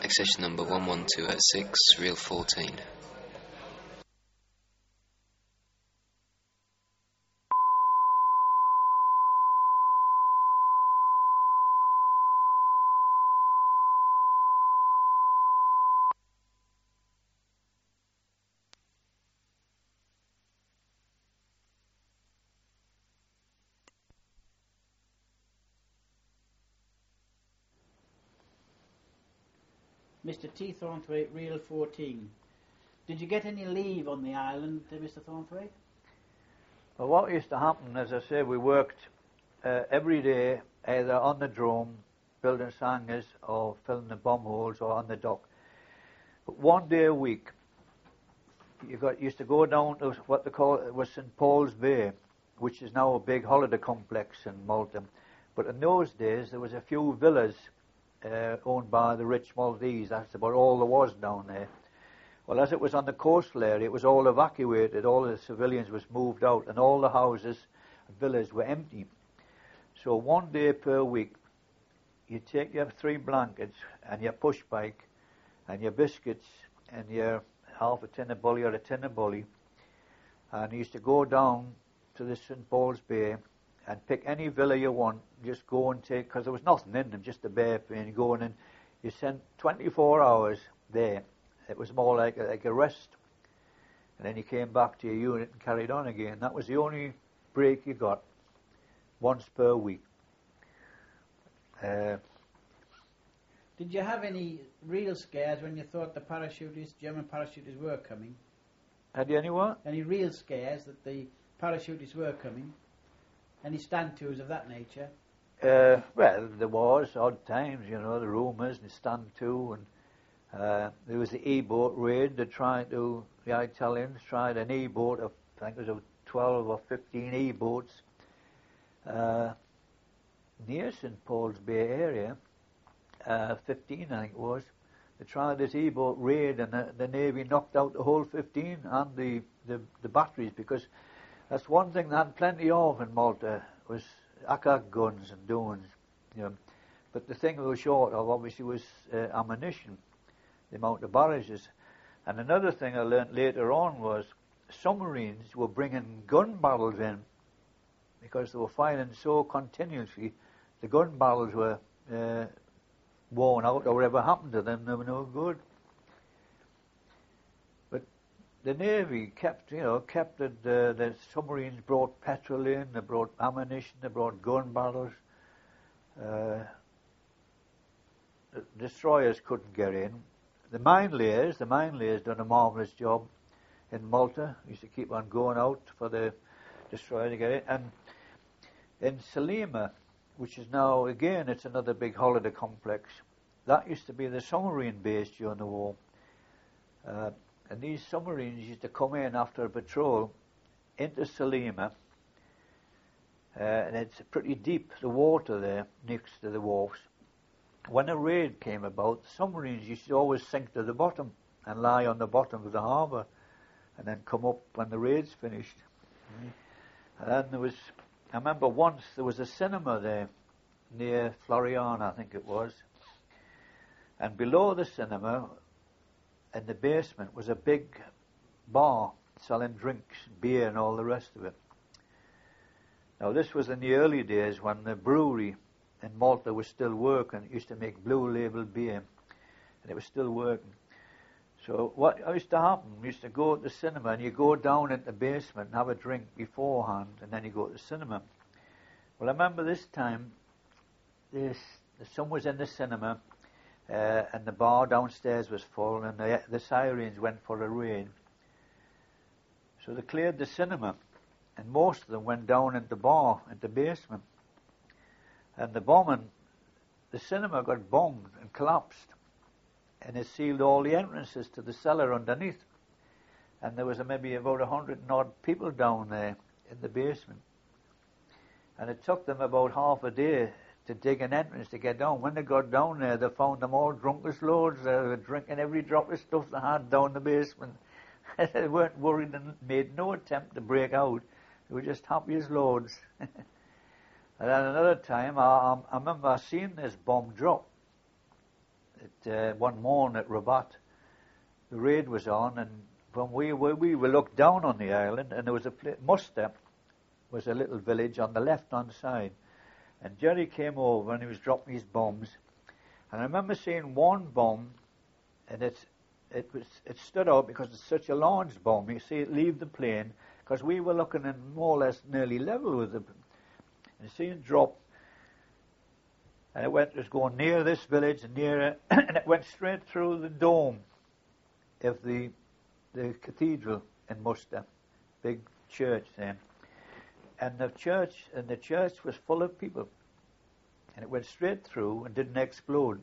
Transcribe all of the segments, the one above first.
Accession number 11206, reel 14. Mr. T. Thornthwaite, reel 14. Did you get any leave on the island, Mr. Thornthwaite? Well, what used to happen, as I say, we worked every day, either on the drome, building sangers, or filling the bomb holes, or on the dock. But one day a week, used to go down to what they call it was St. Paul's Bay, which is now a big holiday complex in Malta. But in those days, there was a few villas owned by the rich Maltese. That's about all there was down there. Well, as it was on the coastal area, it was all evacuated. All the civilians was moved out, and all the houses and villas were empty. So one day per week, you take your 3 blankets and your push bike and your biscuits and your half a tin of bully or a tin of bully, and you used to go down to the St. Paul's Bay and pick any villa you want. Just go and take, because there was nothing in them, just a bare plain. You go in and you spent 24 hours there. It was more like a rest. And then you came back to your unit and carried on again. That was the only break you got, once per week. Did you have any real scares when you thought the German parachutists were coming? Had you any what? Any real scares that the parachutists were coming? Any stand-tos of that nature? Well, there was odd times, the rumours and stand-to, and there was the E-boat raid. The Italians tried an E-boat, I think there was 12 or 15 E-boats near St. Paul's Bay area, 15 I think it was. They tried this E-boat raid, and the Navy knocked out the whole 15 and the batteries, because that's one thing they had plenty of in Malta, was Ackar guns and doings, But the thing we were short of, obviously, was ammunition, the amount of barrages. And another thing I learnt later on was submarines were bringing gun barrels in, because they were firing so continuously. The gun barrels were worn out, or whatever happened to them, they were no good. The Navy kept it. The submarines brought petrol in, they brought ammunition, they brought gun barrels. The destroyers couldn't get in. The mine layers done a marvellous job in Malta. Used to keep on going out for the destroyer to get in. And in Salima, which is now, again, it's another big holiday complex, that used to be the submarine base during the war. And these submarines used to come in after a patrol into Salima, and it's pretty deep, the water there, next to the wharfs. When a raid came about, the submarines used to always sink to the bottom and lie on the bottom of the harbour, and then come up when the raid's finished. And then I remember once there was a cinema there, near Floriana, I think it was, and below the cinema, in the basement, was a big bar selling drinks, beer and all the rest of it. Now this was in the early days when the brewery in Malta was still working. It used to make Blue Label beer, and it was still working. So what used to happen, we used to go to the cinema, and you go down in the basement and have a drink beforehand, and then you go to the cinema. Well, I remember this time, the sun was in the cinema, and the bar downstairs was full, and the sirens went for a raid. So they cleared the cinema, and most of them went down in the bar, in the basement. And the cinema got bombed and collapsed, and it sealed all the entrances to the cellar underneath. And there was maybe about 100 and odd people down there in the basement. And it took them about half a day to dig an entrance to get down. When they got down there, they found them all drunk as lords. They were drinking every drop of stuff they had down the basement. They weren't worried and made no attempt to break out. They were just happy as lords. And then another time, I remember seeing this bomb drop. one morning at Rabat, the raid was on, and when we were looked down on the island, and there was Muster was a little village on the left-hand side, and Jerry came over and he was dropping his bombs, and I remember seeing one bomb, and it stood out because it's such a large bomb. You see it leave the plane, because we were looking in more or less nearly level with it, and you see it drop, and it was going near this village and near it, and it went straight through the dome of the cathedral in Muster, big church then. And the church was full of people, and it went straight through and didn't explode.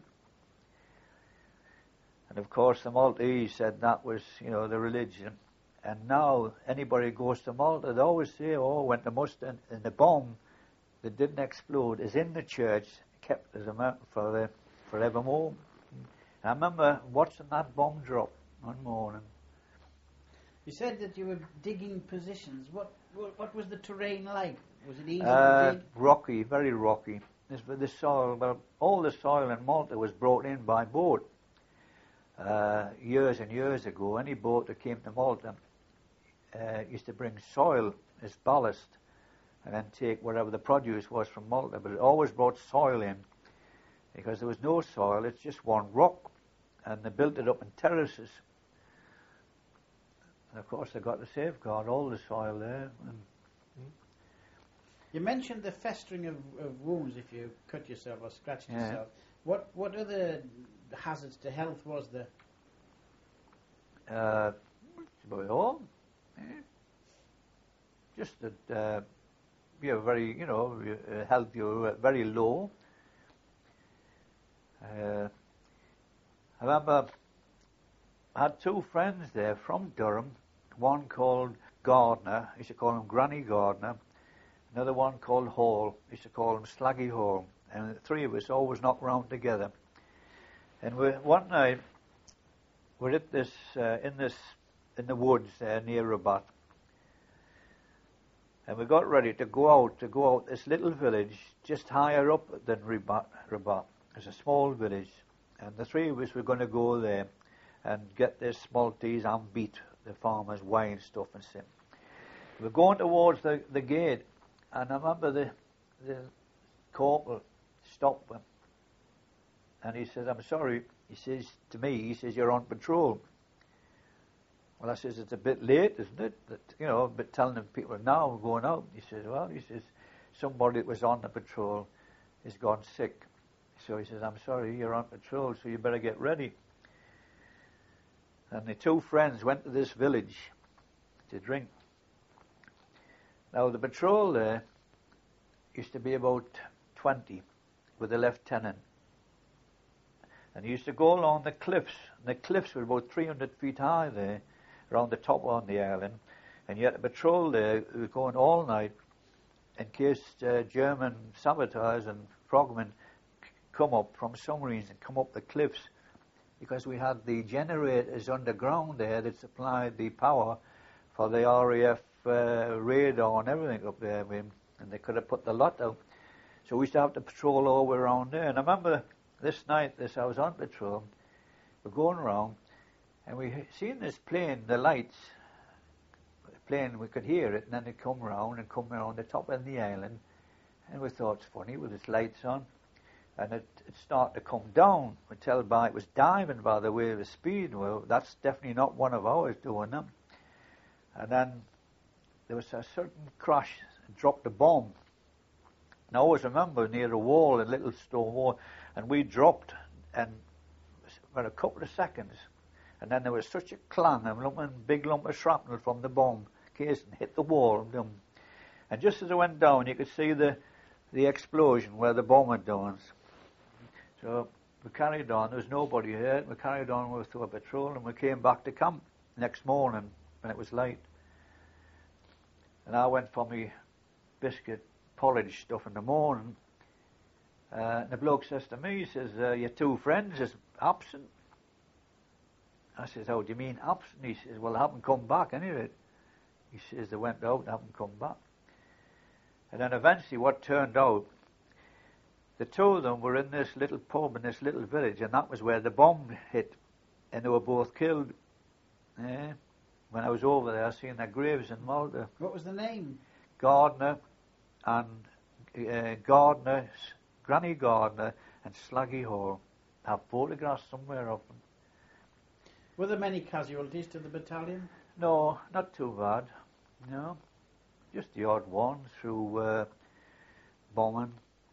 And of course, the Maltese said that was, the religion. And now anybody who goes to Malta, they always say, "Oh, went to Muster," and the bomb that didn't explode is in the church, kept as a mark for forevermore. And I remember watching that bomb drop one morning. You said that you were digging positions. What was the terrain like? Was it easy to dig? Rocky, very rocky. The soil, all the soil in Malta was brought in by boat. Years and years ago, any boat that came to Malta used to bring soil as ballast and then take whatever the produce was from Malta, but it always brought soil in because there was no soil, it's just one rock, and they built it up in terraces. And of course they got to safeguard all the soil there. You mentioned the festering of wounds if you cut yourself or scratched yourself. What other hazards to health was there? About all. Just that you're very, health, you're very low. I remember I had two friends there from Durham, one called Gardner, I used to call him Granny Gardner, another one called Hall, I used to call him Slaggy Hall, and the three of us always knocked around together. And one night, we're at this, in the woods near Rabat, and we got ready to go out this little village just higher up than Rabat. It's a small village, and the three of us were going to go there and get this Maltese Ambit, the farmer's wine stuff and stuff. We're going towards the gate, and I remember the corporal stopped me, and he says, "I'm sorry," he says to me, "you're on patrol." Well, I says, "It's a bit late, isn't it? But telling them people now we're going out." He says, "Well," he says, "somebody that was on the patrol has gone sick." So he says, "I'm sorry, you're on patrol, so you better get ready." And the two friends went to this village to drink. Now, the patrol there used to be about 20 with a lieutenant. And he used to go along the cliffs. And the cliffs were about 300 feet high there, around the top on the island. And yet the patrol there was going all night in case German saboteurs and frogmen come up from submarines and come up the cliffs. Because we had the generators underground there that supplied the power for the RAF radar and everything up there. And they could have put the lot out. So we used to have to patrol all the way around there. And I remember this night, I was on patrol, we're going around, and we seen this plane, the lights, the plane, we could hear it, and then it come around the top of the island, and we thought, it's funny with its lights on, and it started to come down. We tell by it was diving by the way of the speed. Well, that's definitely not one of ours doing them. And then there was a certain crash, it dropped a bomb. And I always remember near a wall, a little stone wall, and we dropped, and for a couple of seconds, and then there was such a clang, a big lump of shrapnel from the bomb casing hit the wall, and just as it went down, you could see the explosion where the bomb had done. So we carried on. There was nobody here. We carried on with our patrol, and we came back to camp next morning when it was light. And I went for my biscuit porridge stuff in the morning. And the bloke says to me, he says, "Your two friends is absent." I says, "How do you mean absent?" He says, "Well, they haven't come back anyway." He says, "They went out, they haven't come back." And then eventually what turned out, the two of them were in this little pub in this little village, and that was where the bomb hit, and they were both killed. When I was over there, I seen their graves in Malta. What was the name? Gardner and Granny Gardner and Slaggy Hall. I have photographs somewhere of them. Were there many casualties to the battalion? No, not too bad. No, just the odd one through bombing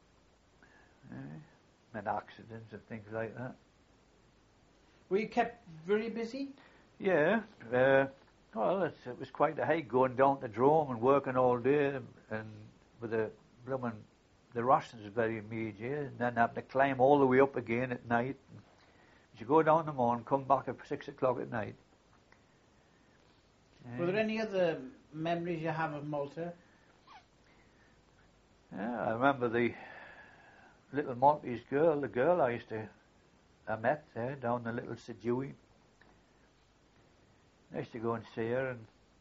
and accidents and things like that. Were you kept very busy? Yeah. Well, it was quite a hike going down to Drome and working all day, and with the rations was very immediate, and then having to climb all the way up again at night. You go down in the morning, come back at 6 o'clock at night. Were there any other memories you have of Malta? Yeah, I remember the little Maltese girl, the girl I met there down the little Sedui. I used to go and see her,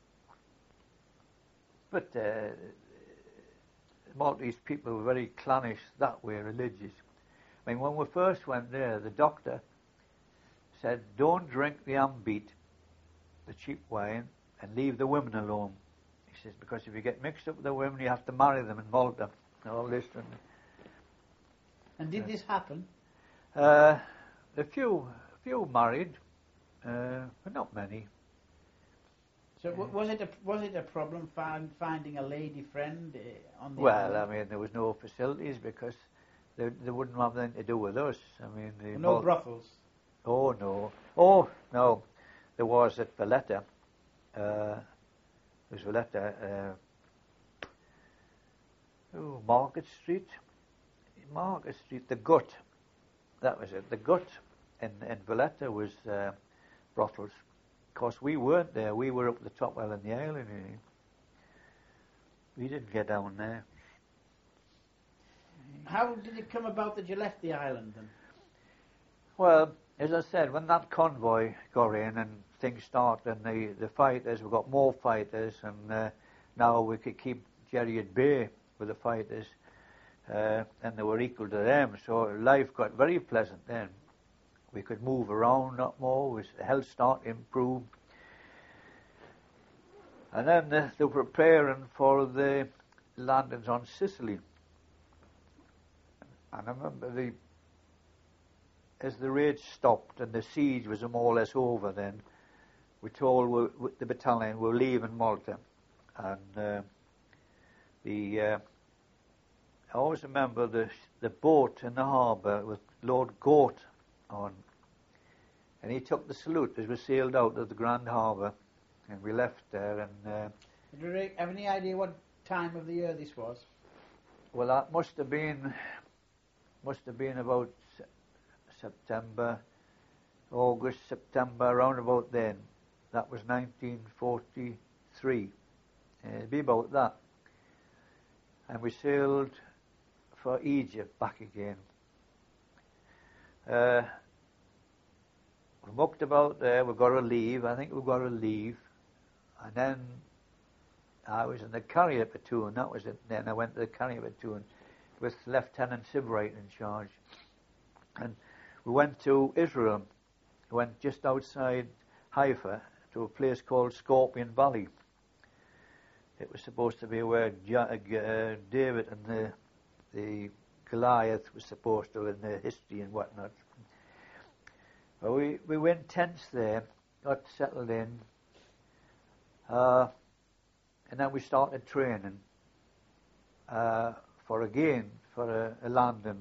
but Maltese people were very clannish that way, religious. I mean, when we first went there, the doctor said, don't drink the Ambeat, the cheap wine, and leave the women alone. He says, because if you get mixed up with the women, you have to marry them in Malta. All this. And did this happen? A few married, but not many. So was it a problem finding a lady friend on the Well, island? I mean, there was no facilities because they wouldn't have anything to do with us. I mean, No brothels? Oh, no. Oh, no. There was at Valletta. There was Valletta. Market Street. Market Street, the Gut. That was it. The Gut in Valletta was brothels. Of course, we weren't there. We were up at the top well in the island. We didn't get down there. How did it come about that you left the island then? Well, as I said, when that convoy got in and things started, and the fighters, we got more fighters, and now we could keep Jerry at bay with the fighters, and they were equal to them. So life got very pleasant then. We could move around not more. Health started to improve. And then they were preparing for the landings on Sicily. And I remember as the raids stopped and the siege was more or less over then, we told the battalion we're leaving Malta. And I always remember the boat in the harbour with Lord Gort on. And he took the salute as we sailed out of the Grand Harbour, and we left there. And do you have any idea what time of the year this was? Well, that must have been about September, August, September, around about then. That was 1943. It'd be about that. And we sailed for Egypt back again. We mucked about there. We've got to leave. I think we've got to leave. And then I was in the carrier platoon. That was it. Then I went to the carrier platoon with Lieutenant Sibright in charge. And we went to Israel. We went just outside Haifa to a place called Scorpion Valley. It was supposed to be where David and the Goliath was supposed to, in the history and whatnot. Well, we went tents there, got settled in, and then we started training for a landing,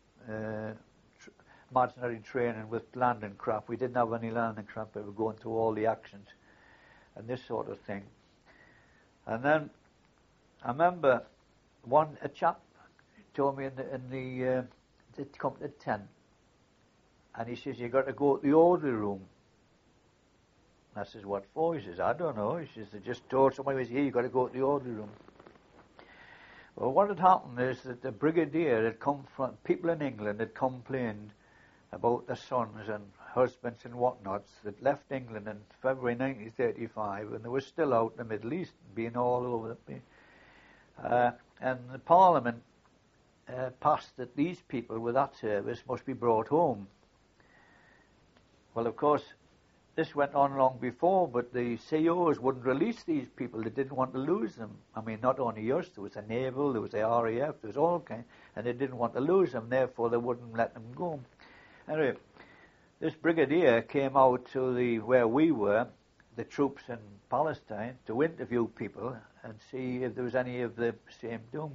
imaginary training with landing craft. We didn't have any landing craft, but we were going through all the actions and this sort of thing. And then I remember a chap told me to come to the tent, and he says, you got to go to the orderly room. I says, what for? He says, I don't know. He says, they just told somebody was here, you got to go to the orderly room. Well, what had happened is that the brigadier had come from, people in England had complained about their sons and husbands and whatnots that left England in February 1935, and they were still out in the Middle East, being all over the place. And the Parliament passed that these people with that service must be brought home. Well, of course, this went on long before, but the COs wouldn't release these people. They didn't want to lose them. I mean, not only us, there was the Naval, there was the RAF, there was all kinds, and they didn't want to lose them, therefore they wouldn't let them go. Anyway, this brigadier came out to where we were, the troops in Palestine, to interview people and see if there was any of the same doom.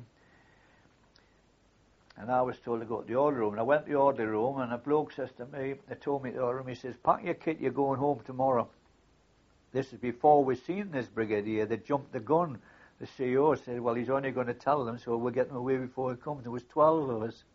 And I was told to go to the order room. And I went to the order room, and a bloke says to me, they told me to the order room, he says, pack your kit, you're going home tomorrow. This is before we've seen this brigadier. They jumped the gun. The CEO said, well, he's only going to tell them, so we'll get them away before he comes. There was 12 of us.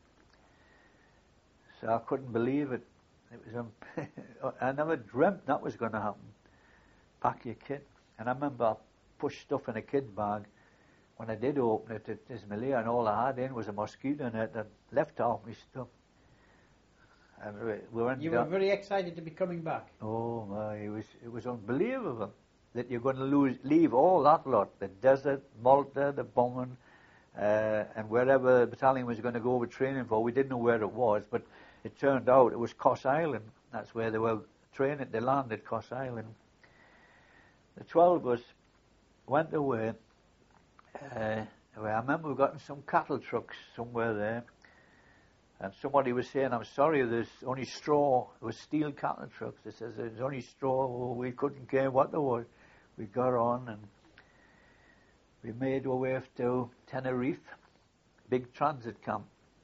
So I couldn't believe it. It was I never dreamt that was going to happen. Pack your kit. And I remember I pushed stuff in a kit bag. When I did open it at Ismailia, and all I had in was a mosquito net that left off my stuff. And we went you were very excited to be coming back. Oh my, it was unbelievable that you're going to leave all that lot, the desert, Malta, the bombing, and wherever the battalion was going to go over training for. We didn't know where it was, but it turned out it was Kos Island. That's where they were training. They landed Kos Island. The 12 of us went away. I remember we got in some cattle trucks somewhere there, and somebody was saying, I'm sorry, there's only straw. It was steel cattle trucks. It says there's only straw. Oh, we couldn't care what there was. We got on and we made our way to Tenerife, big transit camp.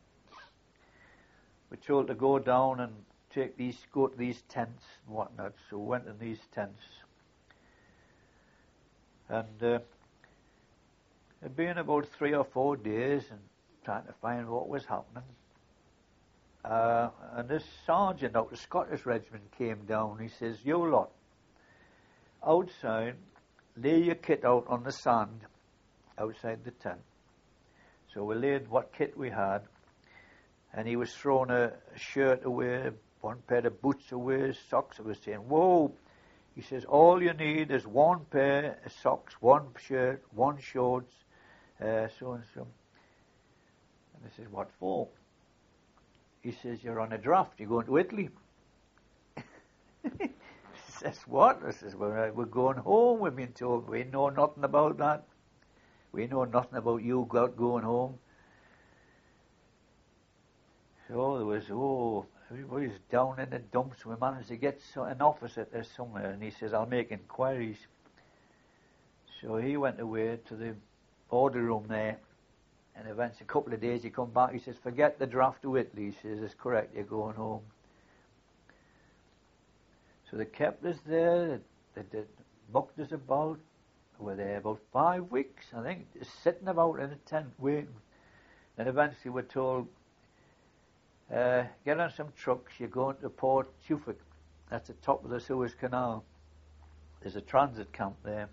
We're told to go down and go to these tents and whatnot. So we went in these tents. And it'd been about 3 or 4 days and trying to find what was happening. And this sergeant out of the Scottish regiment came down. He says, you lot, outside, lay your kit out on the sand outside the tent. So we laid what kit we had, and he was throwing a shirt away, one pair of boots away, socks. I was saying, whoa. He says, all you need is 1 pair of socks, 1 shirt, 1 shorts, so and so. And I says, what for? He says, you're on a draft, you're going to Italy. He says, what? I says, well, we're going home, we've been told. We know nothing about that. We know nothing about you going home. So there was, everybody's down in the dumps. We managed to get an office at there somewhere, and he says, I'll make inquiries. So he went away to the order room there, and eventually a couple of days he come back. He says, forget the draft to Italy. He says, it's correct, you're going home. So they kept us there. They mucked us about. We were there about 5 weeks, I think, just sitting about in a tent waiting. And eventually we're told, get on some trucks, you're going to Port Tewfik. That's the top of the Suez Canal. There's a transit camp there.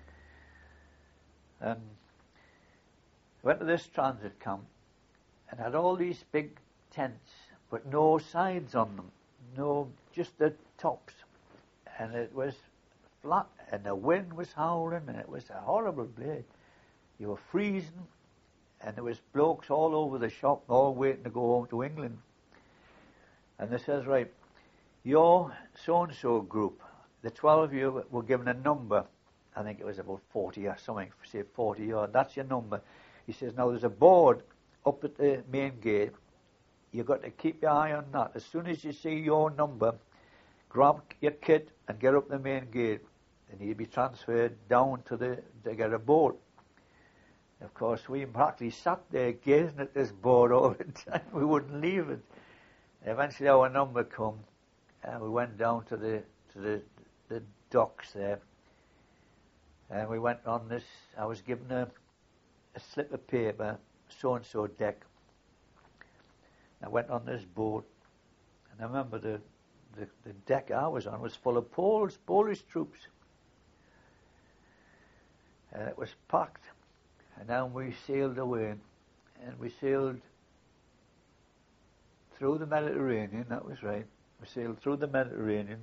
And went to this transit camp and had all these big tents, but no sides on them. No, just the tops. And it was flat, and the wind was howling, and it was a horrible place. You were freezing, and there was blokes all over the shop, all waiting to go home to England. And they says, right, your so-and-so group, the 12 of you were given a number. I think it was about 40 or something, say 40 odd. That's your number. He says, now there's a board up at the main gate. You've got to keep your eye on that. As soon as you see your number, grab your kit and get up the main gate. And you'll be transferred down to get a boat. Of course, we practically sat there gazing at this board all the time. We wouldn't leave it. Eventually our number come, and we went down to the docks there. And we went on this. I was given a slip of paper, so-and-so deck. I went on this boat, and I remember the deck I was on was full of Polish troops. And it was packed. And then we sailed away, and we sailed through the Mediterranean, that was right. We sailed through the Mediterranean,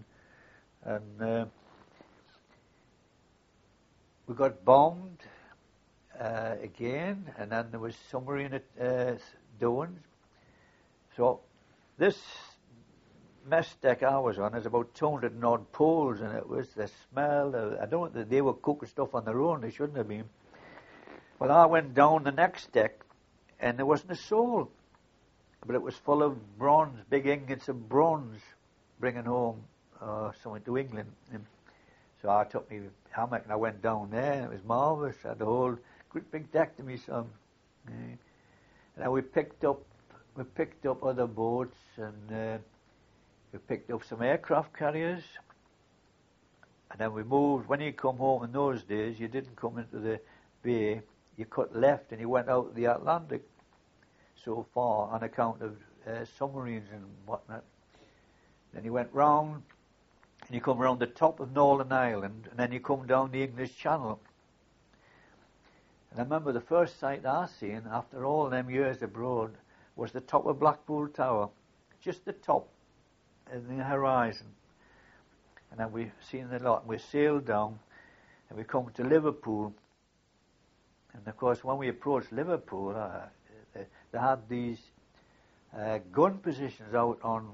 and we got bombed again, and then there was submarine at Downs. So this mess deck I was on is about 200 and odd poles, and it was the smell. I don't think they were cooking stuff on their own. They shouldn't have been. Well, I went down the next deck, and there wasn't a soul, but it was full of bronze, big ingots of bronze, bringing home something to England. And so I took my hammock and I went down there, and it was marvellous. I had the whole great big deck to myself. And then we picked up other boats, and we picked up some aircraft carriers. And then we moved. When you come home in those days, you didn't come into the bay. You cut left and you went out the Atlantic so far on account of submarines and whatnot. Then you went round and you come around the top of Northern Ireland, and then you come down the English Channel. And I remember the first sight I seen after all them years abroad was the top of Blackpool Tower, just the top in the horizon. And then we seen the lot, and we sailed down, and we come to Liverpool. And of course, when we approached Liverpool, they had these gun positions out on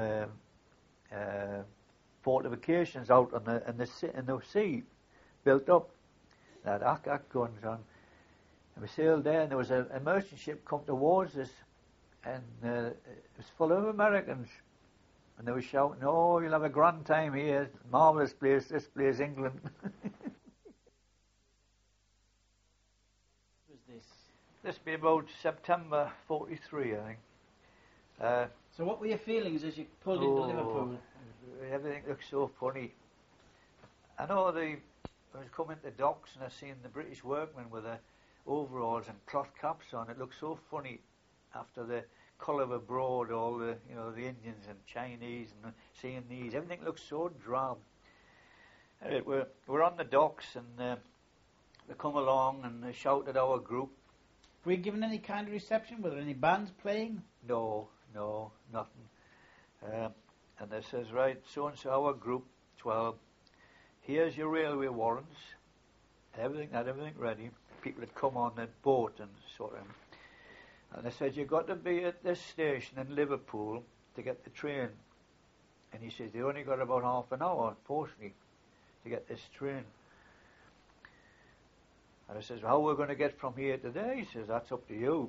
fortifications out on in the sea, built up. They had Ack guns on. And we sailed there, and there was a merchant ship come towards us, and it was full of Americans. And they were shouting, "Oh, you'll have a grand time here. Marvellous place, this place, England." This be about September 43, I think. So what were your feelings as you pulled into Liverpool? Everything looked so funny. I know I was coming to the docks and I seen the British workmen with their overalls and cloth caps on. It looked so funny after the colour of abroad, all the the Indians and Chinese, and seeing these. Everything looked so drab. Anyway, we're on the docks, and they come along and they shouted our group. Were you given any kind of reception? Were there any bands playing? No, nothing. And they says, right, so-and-so, our group, 12, here's your railway warrants. Everything ready. People had come on the boat and sort of. And they said, you've got to be at this station in Liverpool to get the train. And he says, they only got about half an hour, unfortunately, to get this train. And I says, how are we going to get from here to there? He says, that's up to you.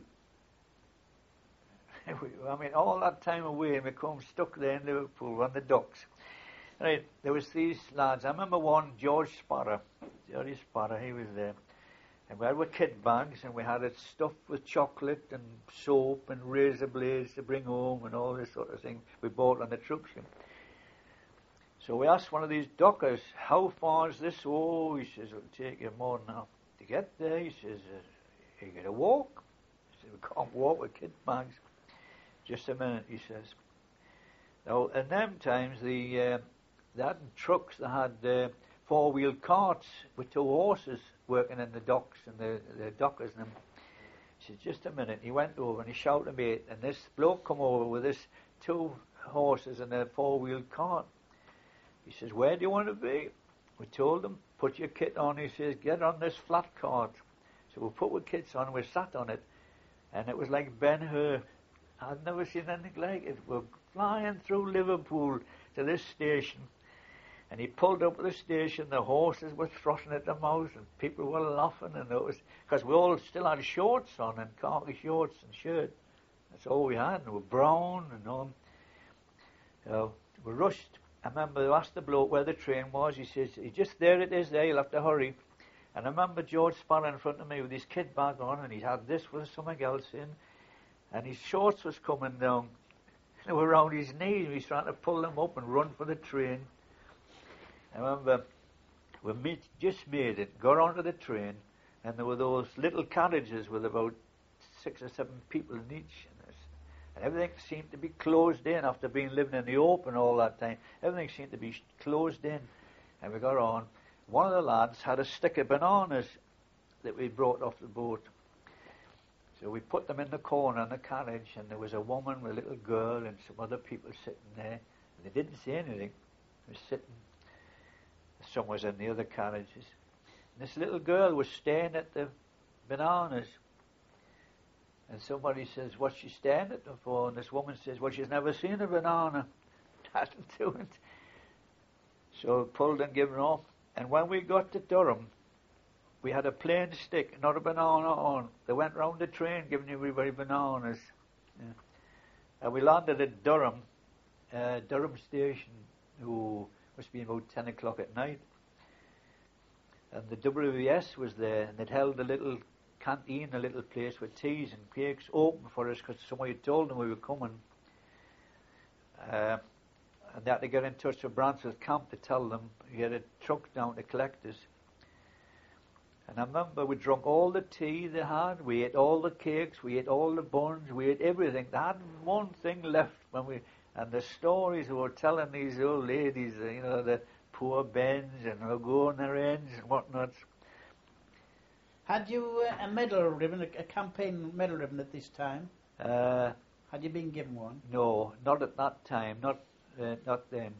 I mean, all that time away, and we come stuck there in Liverpool on the docks. Right, there was these lads. I remember one, George Sparrow, he was there. And we had our kit bags, and we had it stuffed with chocolate and soap and razor blades to bring home and all this sort of thing we bought on the troop ship. So we asked one of these dockers, how far is this? Oh, he says, it'll take you more than half to get there. He says, you got to walk. I said, we can't walk with kit bags. Just a minute, he says. Now, in them times, they hadn't trucks. They had four-wheel carts with two horses working in the docks, and the dockers and them. He said, just a minute. He went over and he shouted at me, and this bloke come over with this two horses and a four-wheel cart. He says, where do you want to be? We told him, put your kit on. He says, get on this flat cart. So we put our kits on, we sat on it, and it was like Ben-Hur. I'd never seen anything like it. We're flying through Liverpool to this station, and he pulled up at the station. The horses were thrusting at the mouth, and people were laughing, and it was because we all still had shorts on, and khaki shorts and shirt. That's all we had, and we were brown and all. We rushed. I remember I asked the bloke where the train was. He says, just there it is there, you'll have to hurry. And I remember George Sparrow in front of me with his kit bag on, and he had this with something else in, and his shorts was coming down. They were around his knees. He was trying to pull them up and run for the train. I remember we just made it, got onto the train, and there were those little carriages with about 6 or 7 people in each. And everything seemed to be closed in after being living in the open all that time. Everything seemed to be closed in. And we got on. One of the lads had a stick of bananas that we brought off the boat. So we put them in the corner in the carriage, and there was a woman with a little girl and some other people sitting there. And they didn't say anything. They were sitting. Some was in the other carriages. And this little girl was staring at the bananas. And somebody says, what's she staring at them for? And this woman says, well, she's never seen a banana. Hasn't do it. So pulled and given off. And when we got to Durham, we had a plain stick, not a banana on. They went round the train giving everybody bananas. Yeah. And we landed at Durham station, who must be about 10 o'clock at night. And the WVS was there, and they'd held a little canteen, a little place with teas and cakes open for us because somebody had told them we were coming. And they had to get in touch with Bransworth Camp to tell them we had a truck down to collect us. And I remember we drank all the tea they had, we ate all the cakes, we ate all the buns, we ate everything. They hadn't one thing left and the stories they were telling these old ladies, the poor Bens and they'll go on their ends and whatnot. Had you a medal ribbon, a campaign medal ribbon at this time? Had you been given one? No, not at that time, not then.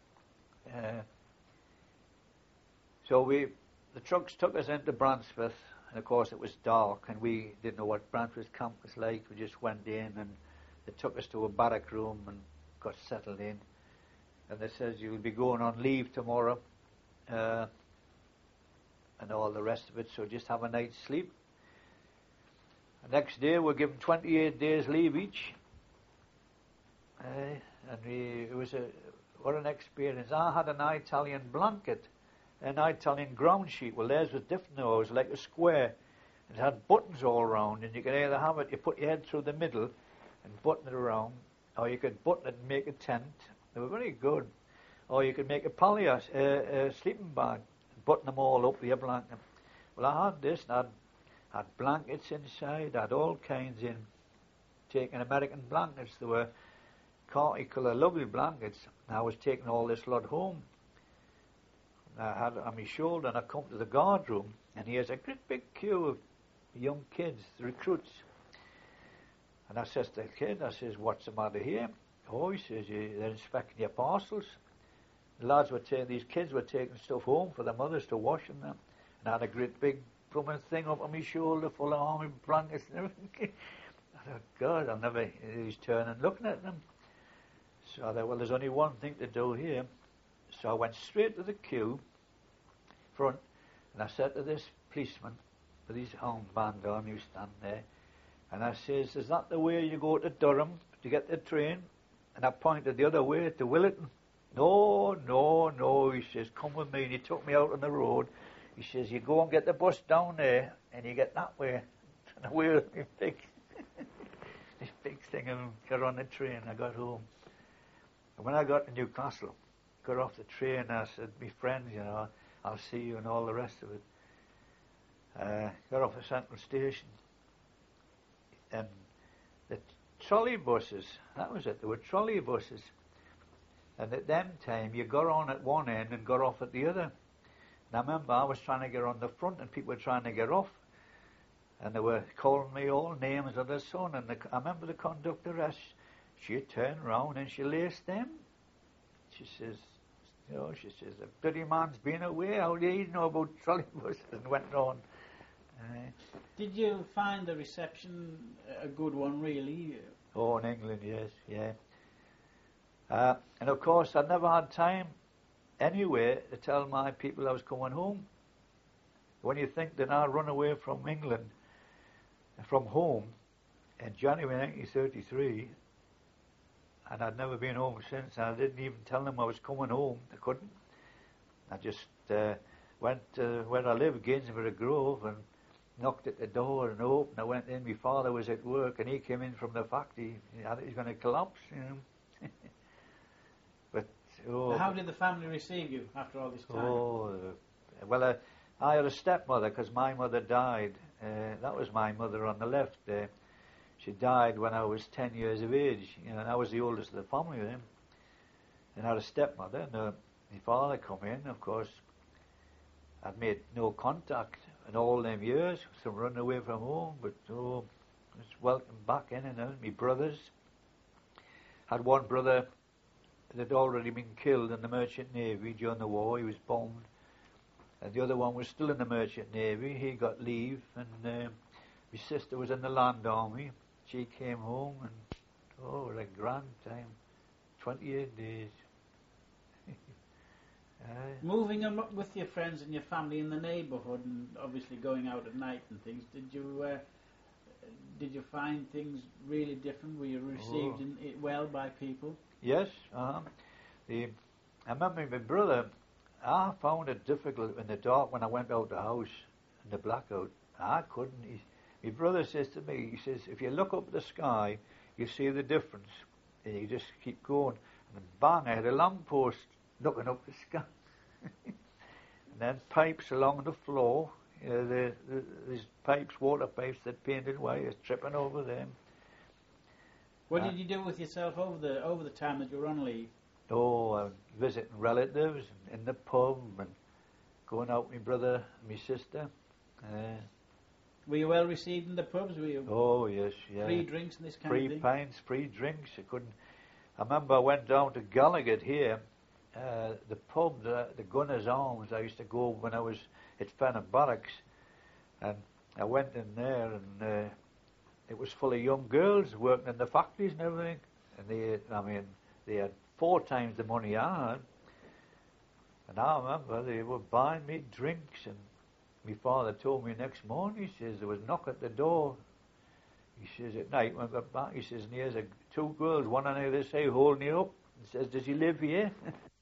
So the trucks took us into Bransworth, and of course it was dark, and we didn't know what Bransworth Camp was like. We just went in, and they took us to a barrack room and got settled in. And they said, you'll be going on leave tomorrow, and all the rest of it, so just have a night's sleep. The next day we're given 28 days leave each. It was what an experience. I had an Italian blanket, an Italian ground sheet. Well, theirs was different though. It was like a square. It had buttons all around, and you could either have it, you put your head through the middle and button it around, or you could button it and make a tent. They were very good. Or you could make a palliasse, a sleeping bag, and button them all up with your blanket. Well, I had this, and I had blankets inside, I had all kinds in. Taking American blankets, they were khaki colour, lovely blankets. And I was taking all this lot home. I had it on my shoulder, and I come to the guard room, and here's a great big queue of young kids, the recruits. And I says to the kid, I says, what's the matter here? Oh, he says, they're inspecting your parcels. These kids were taking stuff home for their mothers to wash in them. And I had a great big plumbing thing up on my shoulder full of army blankets and everything. I thought, God, he was turning looking at them. So I thought, well, there's only one thing to do here. So I went straight to the queue front, and I said to this policeman with his armband on, he was standing there, and I says, is that the way you go to Durham to get the train? And I pointed the other way to Willerton. No, he says, come with me. And he took me out on the road. He says, you go and get the bus down there, and you get that way. And I wheeled this big thing and got on the train. I got home. And when I got to Newcastle, got off the train, I said, my friends, I'll see you and all the rest of it. Got off the Central Station. And the trolley buses, that was it, there were trolley buses. And at them time, you got on at one end and got off at the other. And I remember I was trying to get on the front and people were trying to get off. And they were calling me all names of their son. And I remember the conductoress, she turned round and she laced them. She says, the bloody man's been away. How do you know about trolley buses? And went on. Did you find the reception a good one, really? Oh, in England, yes, yeah. And of course, I'd never had time anyway to tell my people I was coming home. When you think that I run away from England, from home, in January 1933, and I'd never been home since, and I didn't even tell them I was coming home. I couldn't. I just went to where I live, Gainsborough Grove, and knocked at the door and opened. I went in. My father was at work, and he came in from the factory. I thought he was going to collapse, But how did the family receive you after all this time? Well, I had a stepmother because my mother died. That was my mother on the left. She died when I was 10 years of age, and I was the oldest of the family then. And I had a stepmother, and my father come in. Of course, I'd made no contact in all them years, so running away from home, but I was welcomed back in and out. My brothers, had one brother that had already been killed in the Merchant Navy during the war. He was bombed, And the other one was still in the Merchant Navy. He got leave, and my sister was in the Land Army. She came home, and it was a grand time. 28 days. Moving up with your friends and your family in the neighbourhood, and obviously going out at night and things, did you find things really different? Were you received well by people? Yes. I remember my brother, I found it difficult in the dark when I went out the house in the blackout. I couldn't. My brother says to me, he says, if you look up at the sky, you see the difference. And you just keep going. And bang, I had a lamppost looking up the sky. And then pipes along the floor. There's pipes, water pipes that painted white, tripping over them. What did you do with yourself over the time that you were on leave? Visiting relatives in the pub and going out with my brother and my sister. Were you well received in the pubs? Were you? Oh yes, yeah. Free drinks and this kind of thing. Free pints, free drinks. I remember I went down to Gallagher here. The pub, the Gunners Arms, I used to go when I was at Fenner Barracks, and I went in there, and it was full of young girls working in the factories and everything, and they had 4 times the money I had, and I remember they were buying me drinks, and my father told me next morning, he says, there was a knock at the door. He says, at night when I got back, he says, and here's 2 girls, one on either side, holding you up, and says, does he live here?